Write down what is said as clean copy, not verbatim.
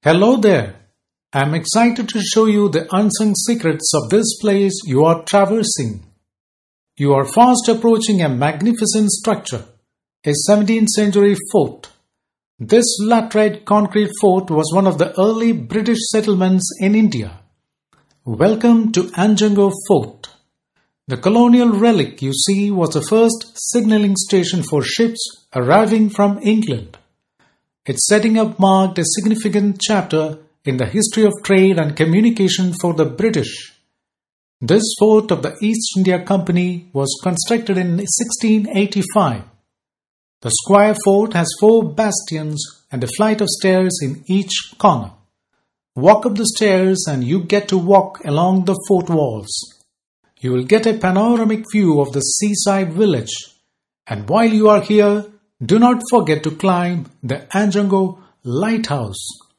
Hello there. I'm excited to show you the unsung secrets of this place you are traversing. You are fast approaching a magnificent structure, a 17th century fort. This laterite concrete fort was one of the early British settlements in India. Welcome to Anjango Fort. The colonial relic you see was the first signaling station for ships arriving from England. Its setting up marked a significant chapter in the history of trade and communication for the British. This fort of the East India Company was constructed in 1685. The square fort has 4 bastions and a flight of stairs in each corner. Walk up the stairs and you get to walk along the fort walls. You will get a panoramic view of the seaside village. And while you are here, do not forget to climb the Anjango Lighthouse.